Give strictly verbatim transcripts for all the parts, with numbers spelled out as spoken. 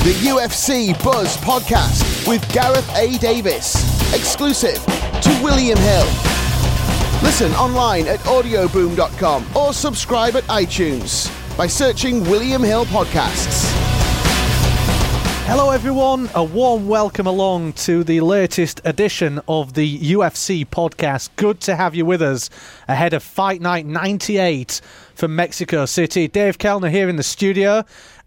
the U F C Buzz podcast with Gareth A. Davis, exclusive to William Hill. Listen online at audio boom dot com or subscribe at iTunes by searching William Hill Podcasts. Hello everyone, a warm welcome along to the latest edition of the U F C podcast. Good to have you with us ahead of Fight Night ninety-eight from Mexico City. Dave Kellner here in the studio,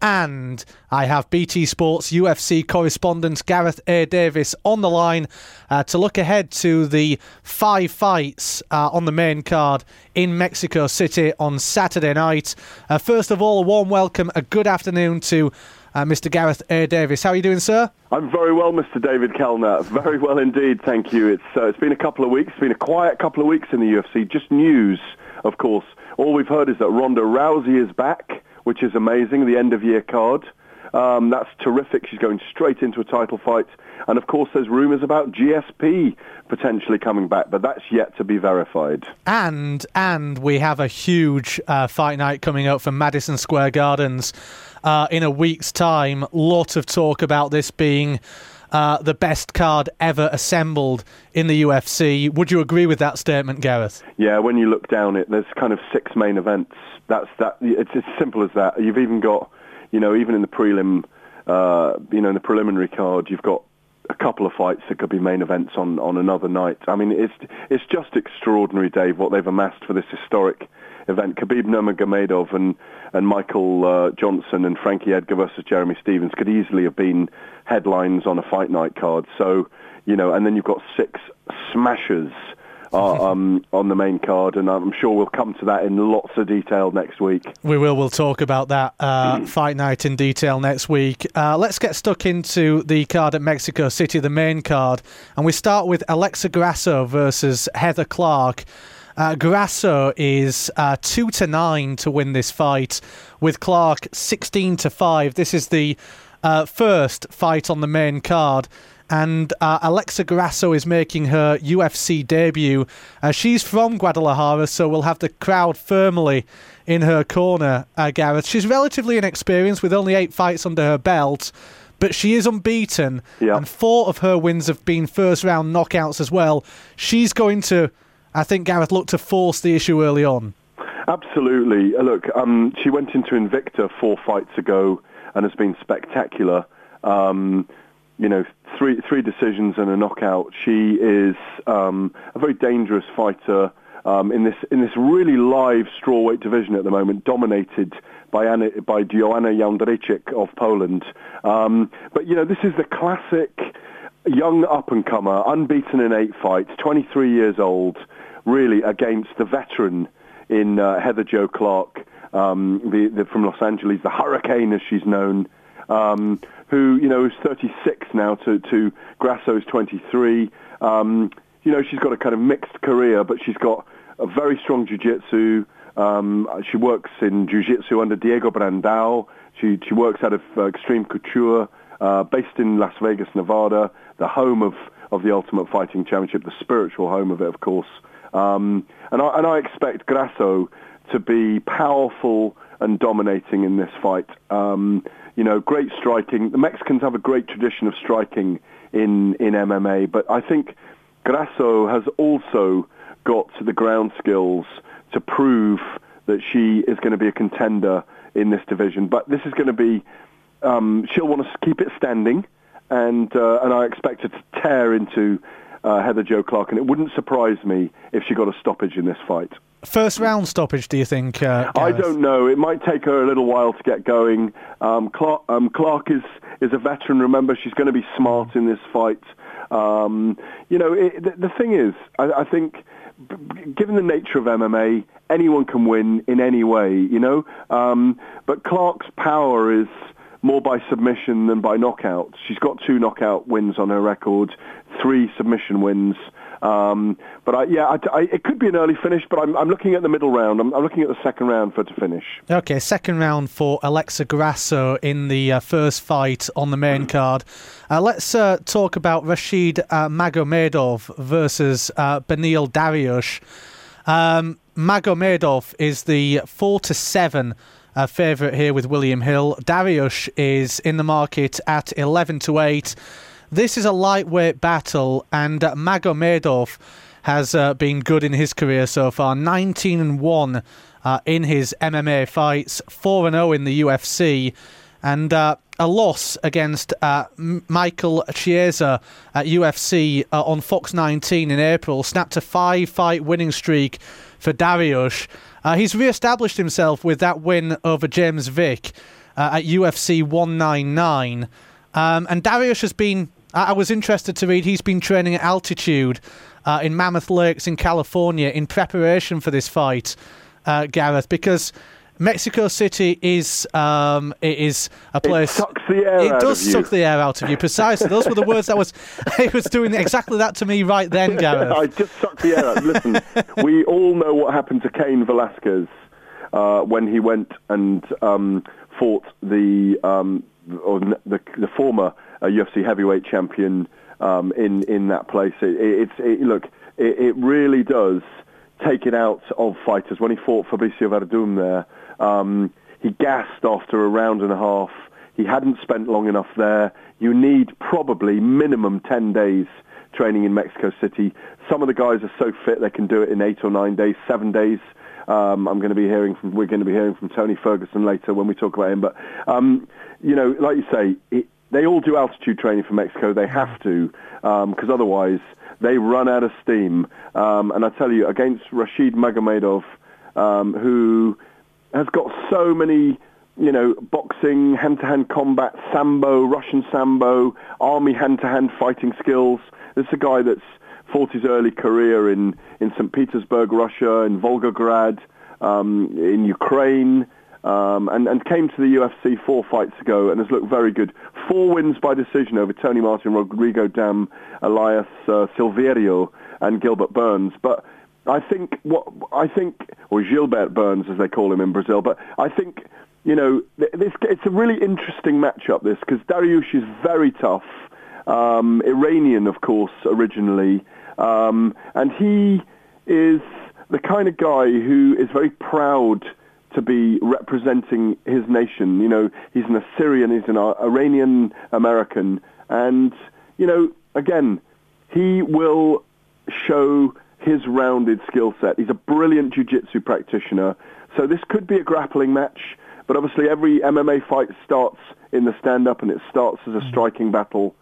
and I have B T Sports U F C correspondent Gareth A. Davis on the line uh, to look ahead to the five fights uh, on the main card in Mexico City on Saturday night. Uh, first of all, a warm welcome, a good afternoon to Uh, Mister Gareth A. Davis. How are you doing, sir? I'm very well, Mister David Kellner. Very well indeed, thank you. It's uh, it's been a couple of weeks. It's been a quiet couple of weeks in the U F C. Just news, of course. All we've heard is that Ronda Rousey is back, which is amazing, the end-of-year card. Um, that's terrific. She's going straight into a title fight. And, of course, there's rumours about G S P potentially coming back, but that's yet to be verified. And and we have a huge uh, fight night coming up from Madison Square Gardens uh, in a week's time. Lot of talk about this being uh, the best card ever assembled in the U F C. Would you agree with that statement, Gareth? Yeah, when you look down it, there's kind of six main events. That's that. It's as simple as that. You've even got, you know, even in the prelim, uh, you know, in the preliminary card, you've got a couple of fights that could be main events on, on another night. I mean, it's it's just extraordinary, Dave, what they've amassed for this historic event. Khabib Nurmagomedov and and Michael uh, Johnson and Frankie Edgar versus Jeremy Stephens could easily have been headlines on a fight night card. So, you know, and then you've got six smashers Uh, um, on the main card, and I'm sure we'll come to that in lots of detail next week. We will. We'll talk about that uh, fight night in detail next week. Uh, let's get stuck into the card at Mexico City, the main card, and we start with Alexa Grasso versus Heather Clark. Uh, Grasso is uh, two to nine to win this fight, with Clark sixteen to five. This is the uh, first fight on the main card. And uh, Alexa Grasso is making her U F C debut. Uh, she's from Guadalajara, so we'll have the crowd firmly in her corner, uh, Gareth. She's relatively inexperienced with only eight fights under her belt, but she is unbeaten, yeah. and four of her wins have been first-round knockouts as well. She's going to, I think, Gareth, look to force the issue early on. Absolutely. Uh, look, um, she went into Invicta four fights ago and has been spectacular. Um You know, three three decisions and a knockout. She is um, a very dangerous fighter um, in this in this really live strawweight division at the moment, dominated by Anna, by Joanna Jędrzejczyk of Poland. Um, but you know, this is the classic young up and comer, unbeaten in eight fights, twenty-three years old, really against the veteran in uh, Heather Jo Clark, um, the, the from Los Angeles, the Hurricane as she's known. Um, who, you know, is thirty-six now to, to Grasso's twenty-three. Um, you know, she's got a kind of mixed career, but she's got a very strong jiu-jitsu. Um, she works in jiu-jitsu under Diego Brandao. She, she works out of uh, Extreme Couture, uh, based in Las Vegas, Nevada, the home of, of the Ultimate Fighting Championship, the spiritual home of it, of course. Um, and, I, and I expect Grasso to be powerful and dominating in this fight. Um, You know, great striking. The Mexicans have a great tradition of striking in, in M M A, but I think Grasso has also got the ground skills to prove that she is going to be a contender in this division. But this is going to be, um, she'll want to keep it standing, and uh, and I expect her to tear into uh, Heather Jo Clark, and it wouldn't surprise me if she got a stoppage in this fight. First round stoppage, do you think? Uh, I don't know. It might take her a little while to get going. Um, Clark, um, Clark is, is a veteran. Remember, she's going to be smart in this fight. Um, you know, it, the, the thing is, I, I think, given the nature of M M A, anyone can win in any way, you know. Um, but Clark's power is more by submission than by knockout. She's got two knockout wins on her record, three submission wins. Um, but I, yeah, I, I, it could be an early finish, but I'm, I'm looking at the middle round. I'm, I'm looking at the second round for her to finish. Okay, second round for Alexa Grasso in the uh, first fight on the main card. Uh, let's uh, talk about Rashid uh, Magomedov versus uh, Beneil Dariush. Um, Magomedov is the four to seven uh, favourite here with William Hill. Dariush is in the market at eleven to eight. This is a lightweight battle, and uh, Magomedov has uh, been good in his career so far. nineteen and one uh, in his M M A fights, four and oh in the U F C, and uh, a loss against uh, M- Michael Chiesa at U F C uh, on Fox nineteen in April. Snapped a five-fight winning streak for Dariush. Uh, he's re-established himself with that win over James Vick uh, at U F C one ninety-nine. Um, and Dariush has been, I was interested to read, he's been training at altitude uh, in Mammoth Lakes in California in preparation for this fight, uh, Gareth, because Mexico City is um, it is a place. It sucks the air It out does of you. suck the air out of you. Precisely, those were the words that was. It was doing exactly that to me right then, Gareth. I just sucked the air out. Listen, we all know what happened to Cain Velasquez uh, when he went and um, fought the um, or the, the former uh, U F C heavyweight champion um, in in that place. It, it, it's it, look, it, it really does take it out of fighters. When he fought Fabricio Verdum there. Um, he gassed after a round and a half. He hadn't spent long enough there. You need probably minimum ten days training in Mexico City. Some of the guys are so fit they can do it in eight or nine days, seven days. Um, I'm going to be hearing from. We're going to be hearing from Tony Ferguson later when we talk about him. But um, you know, like you say, it, they all do altitude training for Mexico. They have to because um, otherwise they run out of steam. Um, and I tell you, against Rashid Magomedov, um, who has got so many, you know, boxing, hand-to-hand combat, sambo, Russian sambo, army hand-to-hand fighting skills. This is a guy that's fought his early career in, in Saint Petersburg, Russia, in Volgograd, um, in Ukraine, um, and, and came to the U F C four fights ago and has looked very good. Four wins by decision over Tony Martin, Rodrigo Dam, Elias uh, Silverio, and Gilbert Burns. But I think what I think, or Gilbert Burns as they call him in Brazil, but I think, you know, this it's a really interesting matchup, this, because Dariush is very tough, um, Iranian, of course, originally, um, and he is the kind of guy who is very proud to be representing his nation. You know, he's an Assyrian, he's an Iranian American, and, you know, again, he will show his rounded skill set. He's a brilliant jiu-jitsu practitioner. So this could be a grappling match, but obviously every M M A fight starts in the stand-up and it starts as a striking battle.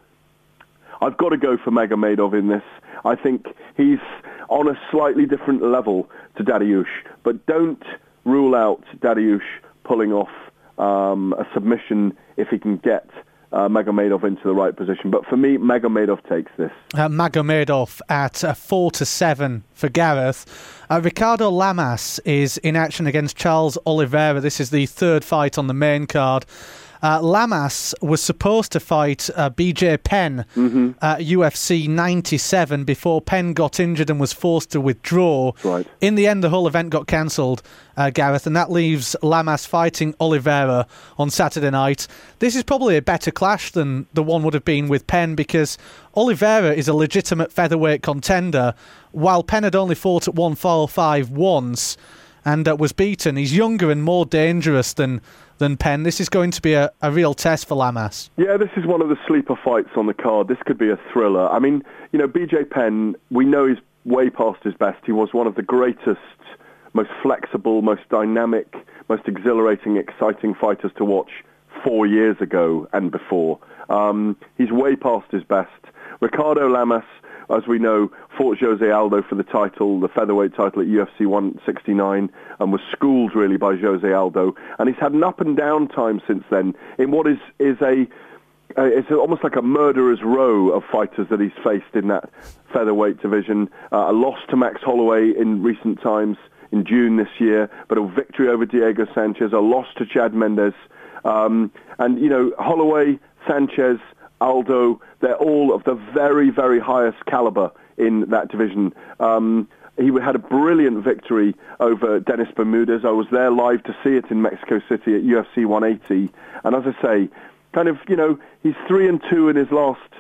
I've got to go for Magomedov in this. I think he's on a slightly different level to Dariush, but don't rule out Dariush pulling off um, a submission if he can get Uh, Magomedov into the right position. But for me, Magomedov takes this. Uh, Magomedov at uh, four to seven for Gareth. Uh, Ricardo Lamas is in action against Charles Oliveira. This is the third fight on the main card. Uh, Lamas was supposed to fight uh, B J Penn mm-hmm. at U F C ninety-seven before Penn got injured and was forced to withdraw. Right. In the end, the whole event got cancelled, uh, Gareth, and that leaves Lamas fighting Oliveira on Saturday night. This is probably a better clash than the one would have been with Penn, because Oliveira is a legitimate featherweight contender, while Penn had only fought at one forty-five once and uh, was beaten. He's younger and more dangerous than than Penn. This is going to be a, a real test for Lamas. Yeah, this is one of the sleeper fights on the card. This could be a thriller. I mean, you know, B J Penn, we know he's way past his best. He was one of the greatest, most flexible, most dynamic, most exhilarating, exciting fighters to watch four years ago and before. Um, he's way past his best. Ricardo Lamas, as we know, fought Jose Aldo for the title, the featherweight title at U F C one sixty-nine, and was schooled really by Jose Aldo. And he's had an up and down time since then in what is is a uh, it's almost like a murderer's row of fighters that he's faced in that featherweight division. Uh, a loss to Max Holloway in recent times in June this year, but a victory over Diego Sanchez, a loss to Chad Mendes, um, and you know Holloway, Sanchez, Aldo, they're all of the very, very highest caliber in that division. Um, he had a brilliant victory over Dennis Bermudez. I was there live to see it in Mexico City at U F C one eighty. And as I say, kind of, you know, he's three and two in his last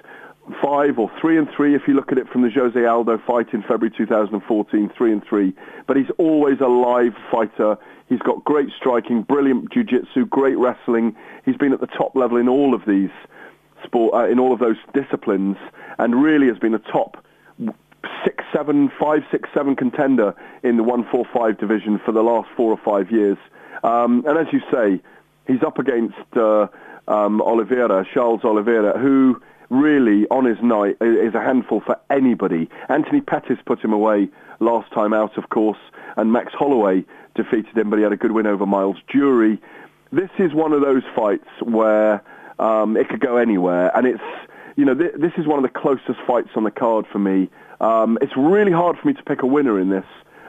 five or three and three if you look at it from the Jose Aldo fight in February two thousand fourteen, three and three. But he's always a live fighter. He's got great striking, brilliant jiu-jitsu, great wrestling. He's been at the top level in all of these sport, uh, in all of those disciplines, and really has been a top six, seven, five, six, seven contender in the one forty-five division for the last four or five years. Um, and as you say, he's up against uh, um, Oliveira, Charles Oliveira, who really, on his night, is a handful for anybody. Anthony Pettis put him away last time out, of course, and Max Holloway defeated him, but he had a good win over Miles Jury. This is one of those fights where um, it could go anywhere, and it's, you know, th- this is one of the closest fights on the card for me. Um, it's really hard for me to pick a winner in this.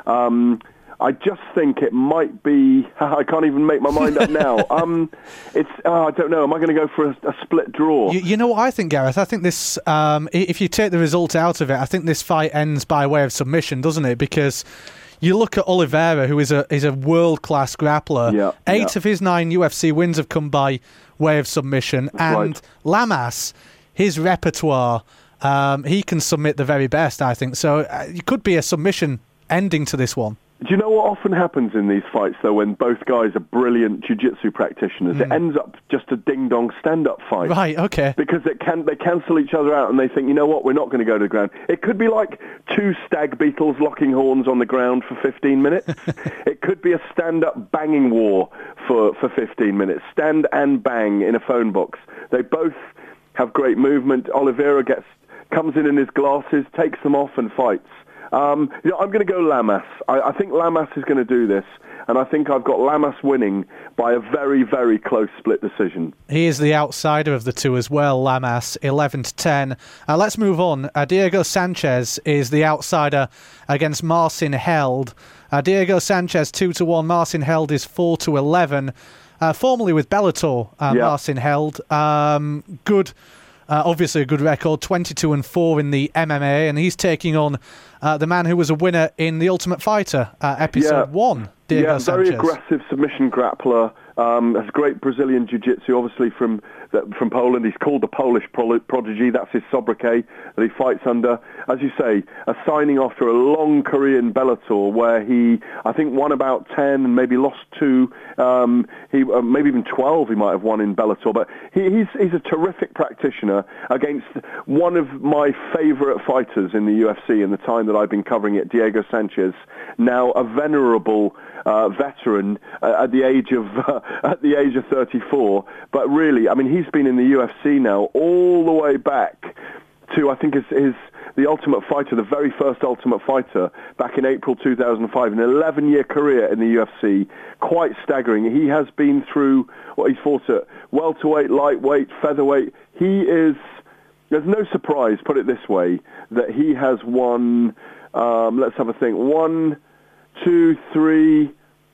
Um, I just think it might be. I can't even make my mind up now. Um, it's. Oh, I don't know. Am I going to go for a, a split draw? You, you know what I think, Gareth? I think this. Um, if you take the result out of it, I think this fight ends by way of submission, doesn't it? Because you look at Oliveira, who is a is a world class grappler. Yeah, Eight yeah. of his nine U F C wins have come by way of submission, That's and right. Lamas, his repertoire, um, he can submit the very best. I think so. Uh, it could be a submission ending to this one. Do you know what often happens in these fights, though, when both guys are brilliant jiu-jitsu practitioners? Mm. It ends up just a ding-dong stand-up fight. Right, okay. Because it can, they cancel each other out and they think, you know what, we're not going to go to the ground. It could be like two stag beetles locking horns on the ground for fifteen minutes. It could be a stand-up banging war for, for fifteen minutes. Stand and bang in a phone box. They both have great movement. Oliveira gets comes in in his glasses, takes them off and fights. Um, you know, I'm going to go Lamas. I, I think Lamas is going to do this, and I think I've got Lamas winning by a very, very close split decision. He is the outsider of the two as well, Lamas, eleven to ten. Uh, let's move on. Uh, Diego Sanchez is the outsider against Marcin Held. Uh, Diego Sanchez two to one. Marcin Held is four to eleven. Uh, formerly with Bellator, uh, yeah. Marcin Held. Um, good. Uh, obviously a good record, twenty-two and four in the M M A, and he's taking on uh, the man who was a winner in The Ultimate Fighter, uh, episode yeah. one, Diego yeah, Sanchez. Very aggressive submission grappler, um, has great Brazilian jiu-jitsu, obviously from from Poland. He's called the Polish prodigy. That's his sobriquet that he fights under. As you say, a signing after a long career in Bellator where he, I think, won about ten and maybe lost two. Um, he uh, maybe even twelve he might have won in Bellator. But he, he's he's a terrific practitioner against one of my favourite fighters in the U F C in the time that I've been covering it, Diego Sanchez, now a venerable uh, veteran uh, at the age of uh, at the age of thirty-four. But really, I mean, he's been in the U F C now all the way back to, I think, his, his the Ultimate Fighter, the very first Ultimate Fighter, back in April two thousand five, an eleven-year career in the U F C, quite staggering. He has been through what he's fought at welterweight, lightweight, featherweight. He is, there's no surprise, put it this way, that he has won, um, let's have a think, one, two, three,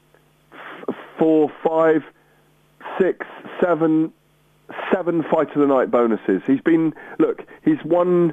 f- four, five, six, seven, seven Fight of the Night bonuses. He's been, look, he's won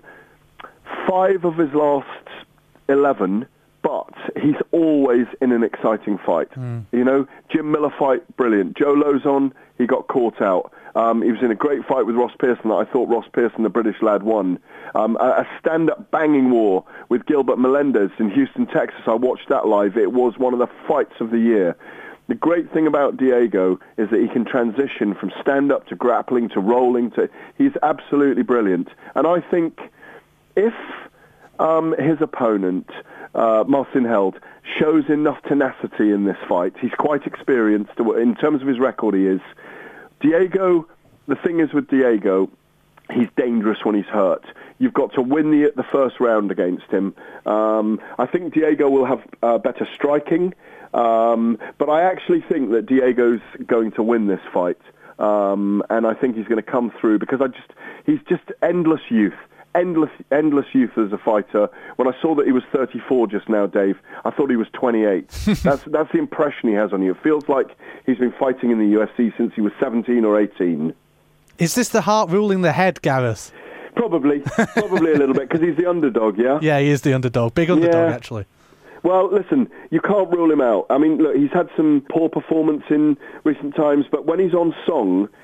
five of his last eleven, but he's always in an exciting fight. Mm. You know, Jim Miller fight, brilliant. Joe Lozon, he got caught out. Um, he was in a great fight with Ross Pearson that I thought Ross Pearson, the British lad, won. Um, a, a stand-up banging war with Gilbert Melendez in Houston, Texas. I watched that live. It was one of the fights of the year. The great thing about Diego is that he can transition from stand-up to grappling to rolling to... He's absolutely brilliant. And I think if um, his opponent, uh, Marcin Held, shows enough tenacity in this fight, he's quite experienced. In terms of his record, he is. Diego, the thing is with Diego, he's dangerous when he's hurt. You've got to win the the first round against him. Um, I think Diego will have uh, better striking, um, but I actually think that Diego's going to win this fight, um, and I think he's going to come through because I just he's just endless youth. Endless, endless youth as a fighter. When I saw that he was thirty-four just now, Dave, I thought he was twenty-eight. that's that's the impression he has on you. It feels like he's been fighting in the U F C since he was seventeen or eighteen. Is this the heart ruling the head, Gareth? Probably, probably a little bit because he's the underdog. Yeah. Yeah, he is the underdog. Big underdog, yeah. actually. Well, listen, you can't rule him out. I mean, look, he's had some poor performance in recent times, but when he's on song,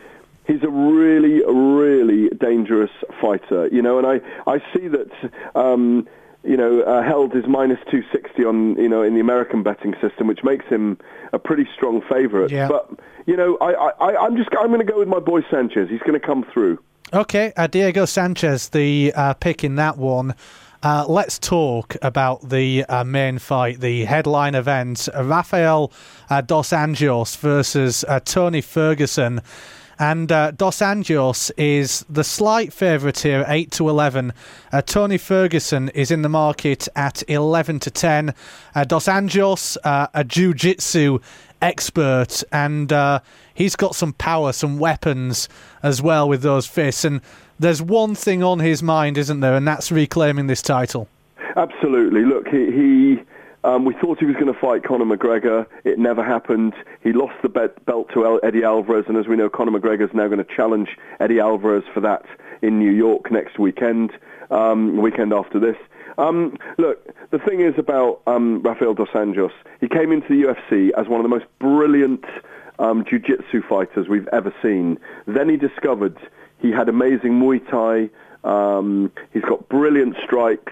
he's a really, really dangerous fighter, you know, and I, I see that, um, you know, uh, Held is minus two sixty on, you know, in the American betting system, which makes him a pretty strong favourite. Yeah. But, you know, I, I, I'm just, I'm going to go with my boy Sanchez. He's going to come through. Okay, uh, Diego Sanchez, the uh, pick in that one. Uh, let's talk about the uh, main fight, the headline event, Rafael uh, Dos Anjos versus uh, Tony Ferguson. And uh, Dos Anjos is the slight favourite here, eight to eleven. Uh, Tony Ferguson is in the market at eleven to ten. Uh, Dos Anjos, uh, a jiu-jitsu expert, and uh, he's got some power, some weapons as well with those fists. And there's one thing on his mind, isn't there, and that's reclaiming this title. Absolutely. Look, he... he Um, we thought he was going to fight Conor McGregor. It never happened. He lost the belt to Eddie Alvarez, and as we know, Conor McGregor is now going to challenge Eddie Alvarez for that in New York next weekend, um, weekend after this. Um, look, the thing is about um, Rafael Dos Anjos, he came into the U F C as one of the most brilliant um, jiu-jitsu fighters we've ever seen. Then he discovered he had amazing Muay Thai. Um, he's got brilliant strikes.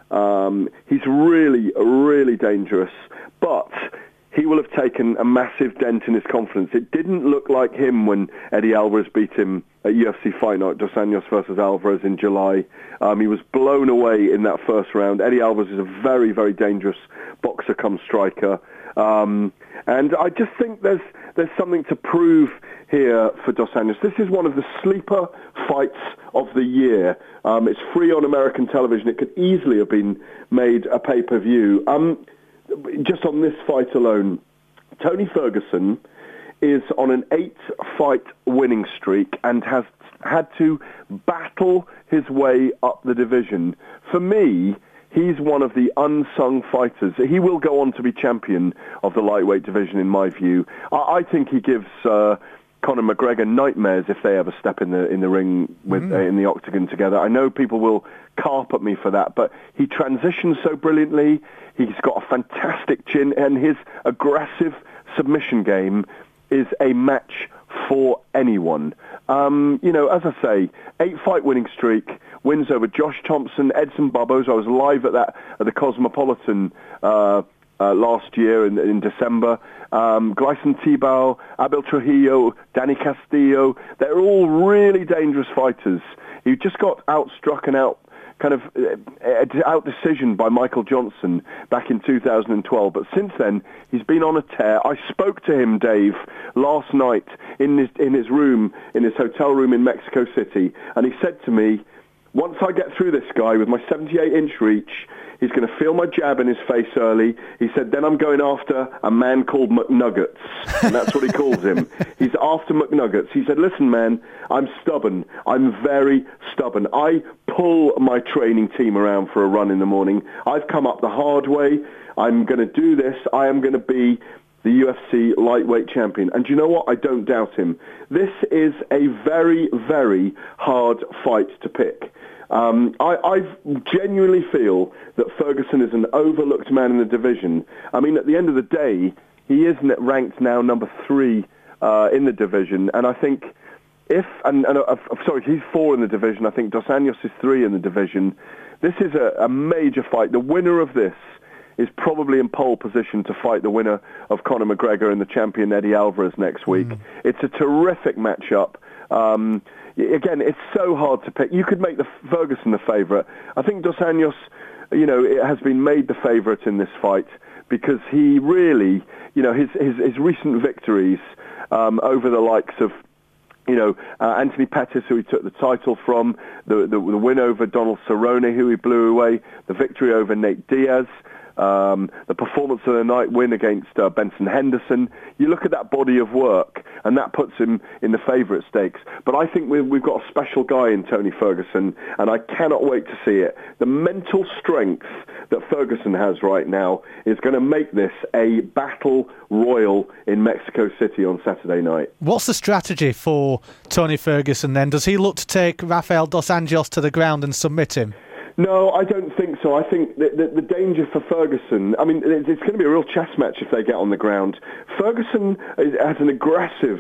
Um, he's really, really dangerous, but he will have taken a massive dent in his confidence. It didn't look like him when Eddie Alvarez beat him at U F C Fight Night, Dos Anjos versus Alvarez in July. Um, he was blown away in that first round. Eddie Alvarez is a very, very dangerous boxer come striker. Um, and I just think there's there's something to prove here for Dos Anjos. This is one of the sleeper fights of the year. Um, it's free on American television. It could easily have been made a pay-per-view. Um, just on this fight alone, Tony Ferguson is on an eight-fight winning streak and has had to battle his way up the division. For me, he's one of the unsung fighters. He will go on to be champion of the lightweight division, in my view. I, I think he gives uh, Conor McGregor nightmares if they ever step in the in the ring with mm. uh, in the octagon together. I know people will carp at me for that, but he transitions so brilliantly. He's got a fantastic chin, and his aggressive submission game is a match for anyone. Um, you know, as I say, eight-fight winning streak, wins over Josh Thompson, Edson Barboza. I was live at that at the Cosmopolitan uh, uh, last year in, in December. Um, Gleison Tibau, Abel Trujillo, Danny Castillo. They're all really dangerous fighters. He just got outstruck and out kind of uh, out-decisioned by Michael Johnson back in two thousand twelve. But since then, he's been on a tear. I spoke to him, Dave, last night in his, in his room, in his hotel room in Mexico City, and he said to me, once I get through this guy with my seventy-eight inch reach, he's going to feel my jab in his face early. He said, then I'm going after a man called McNuggets. And that's what he calls him. He's after McNuggets. He said, listen, man, I'm stubborn. I'm very stubborn. I pull my training team around for a run in the morning. I've come up the hard way. I'm going to do this. I am going to be the U F C lightweight champion. And do you know what? I don't doubt him. This is a very, very hard fight to pick. Um, I, I genuinely feel that Ferguson is an overlooked man in the division. I mean, at the end of the day, he is ranked now number three uh, in the division. And I think if, and, and uh, sorry, he's four in the division. I think Dos Anjos is three in the division. This is a, a major fight. The winner of this is probably in pole position to fight the winner of Conor McGregor and the champion Eddie Alvarez next week. Mm. It's a terrific matchup. Um, again, it's so hard to pick. You could make the Ferguson the favourite. I think Dos Anjos, you know, it has been made the favourite in this fight because he really, you know, his his, his recent victories um, over the likes of, you know, uh, Anthony Pettis, who he took the title from, the, the the win over Donald Cerrone, who he blew away, the victory over Nate Diaz, um, the performance of the night win against uh, Benson Henderson. You look at that body of work, and that puts him in the favourite stakes. But I think we've, we've got a special guy in Tony Ferguson, and I cannot wait to see it. The mental strength that Ferguson has right now is going to make this a battle royal in Mexico City on Saturday night. What's the strategy for Tony Ferguson then? Does he look to take Rafael Dos Anjos to the ground and submit him? No, I don't think so. I think the, the, the danger for Ferguson, I mean, it's, it's going to be a real chess match if they get on the ground. Ferguson is, has an aggressive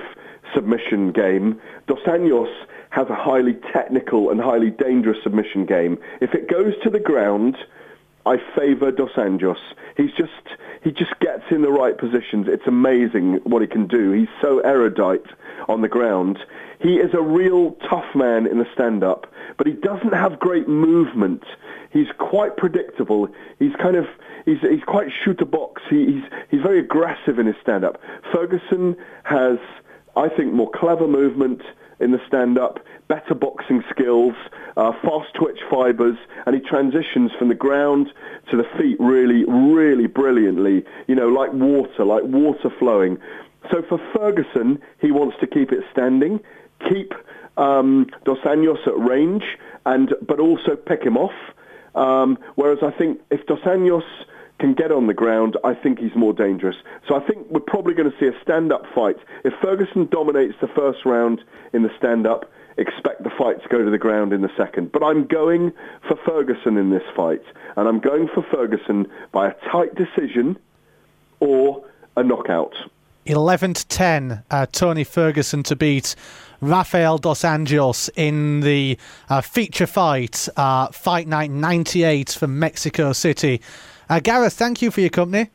submission game. Dos Anjos has a highly technical and highly dangerous submission game. If it goes to the ground, I favour Dos Anjos. He's just he just gets in the right positions. It's amazing what he can do. He's so erudite on the ground. He is a real tough man in the stand-up, but he doesn't have great movement. He's quite predictable. He's kind of he's he's quite shoot-a-box. He, he's he's very aggressive in his stand-up. Ferguson has, I think, more clever movement in the stand-up, better boxing skills, uh, fast twitch fibres, and he transitions from the ground to the feet really, really brilliantly, you know, like water, like water flowing. So for Ferguson, he wants to keep it standing, keep um, Dos Anjos at range, and but also pick him off. Um, whereas I think if Dos Anjos can get on the ground, I think he's more dangerous. So I think we're probably going to see a stand-up fight. If Ferguson dominates the first round in the stand-up, expect the fight to go to the ground in the second. But I'm going for Ferguson in this fight, and I'm going for Ferguson by a tight decision or a knockout. eleven to ten, uh, Tony Ferguson to beat Rafael Dos Anjos in the uh, feature fight, uh, Fight Night ninety-eight from Mexico City. Uh, Gareth, thank you for your company.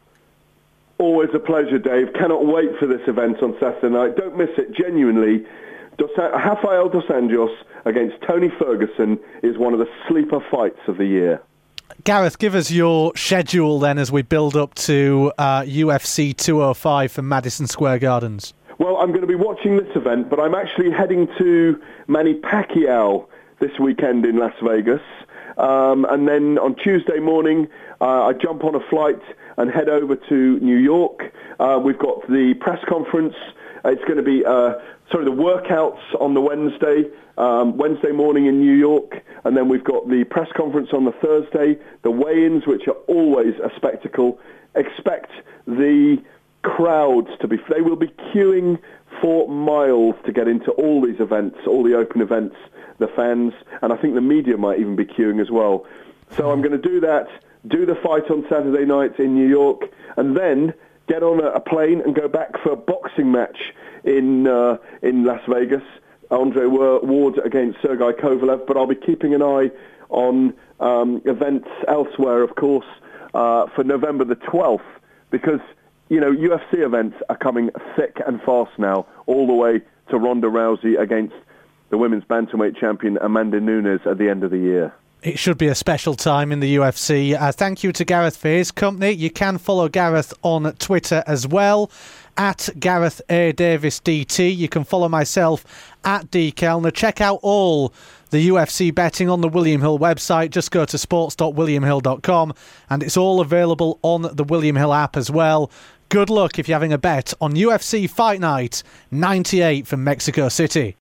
Always a pleasure, Dave. Cannot wait for this event on Saturday night. Don't miss it, genuinely. Dos- Rafael Dos Anjos against Tony Ferguson is one of the sleeper fights of the year. Gareth, give us your schedule then as we build up to uh, U F C two oh five from Madison Square Gardens. Well, I'm going to be watching this event, but I'm actually heading to Manny Pacquiao this weekend in Las Vegas. Um, and then on Tuesday morning, uh, I jump on a flight and head over to New York. Uh, we've got the press conference. Uh, it's going to be, uh, sorry, the workouts on the Wednesday, um, Wednesday morning in New York. And then we've got the press conference on the Thursday, the weigh-ins, which are always a spectacle. Expect the crowds to be, they will be queuing for miles to get into all these events, all the open events, the fans, and I think the media might even be queuing as well. So I'm going to do that, do the fight on Saturday night in New York, and then get on a, a plane and go back for a boxing match in uh, in Las Vegas, Andre Ward against Sergey Kovalev, but I'll be keeping an eye on um, events elsewhere, of course, uh, for November the twelfth, because, you know, U F C events are coming thick and fast now, all the way to Ronda Rousey against the women's bantamweight champion Amanda Nunes at the end of the year. It should be a special time in the U F C. Uh, thank you to Gareth for his company. You can follow Gareth on Twitter as well, at Gareth A. Davis D T. You can follow myself at D. Kellner. Check out all the U F C betting on the William Hill website. Just go to sports dot william hill dot com and it's all available on the William Hill app as well. Good luck if you're having a bet on U F C Fight Night ninety-eight from Mexico City.